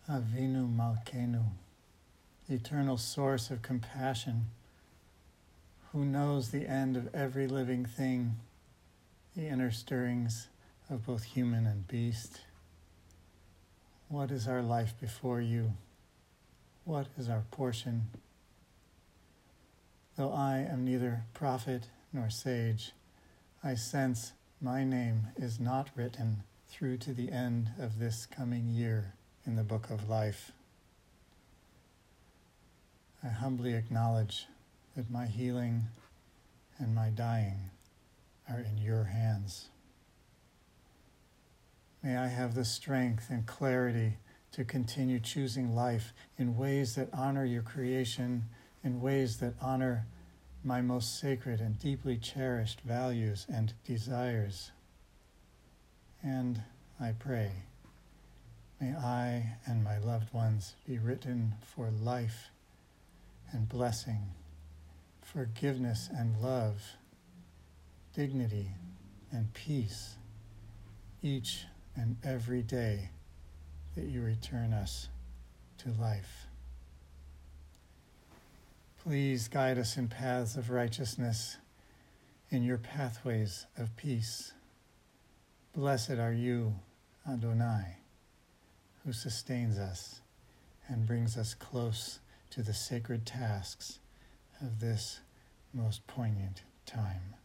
Avinu Malkeinu, eternal source of compassion, who knows the end of every living thing, the inner stirrings of both human and beast. What is our life before you? What is our portion? Though I am neither prophet nor sage, I sense my name is not written through to the end of this coming year in the book of life. I humbly acknowledge that my healing and my dying are in your hands. May I have the strength and clarity to continue choosing life in ways that honor your creation, in ways that honor my most sacred and deeply cherished values and desires. And I pray, may I and my loved ones be written for life and blessing, forgiveness and love, dignity and peace, each and every day that you return us to life. Please guide us in paths of righteousness, in your pathways of peace. Blessed are you, Adonai, who sustains us and brings us close to the sacred tasks of this most poignant time.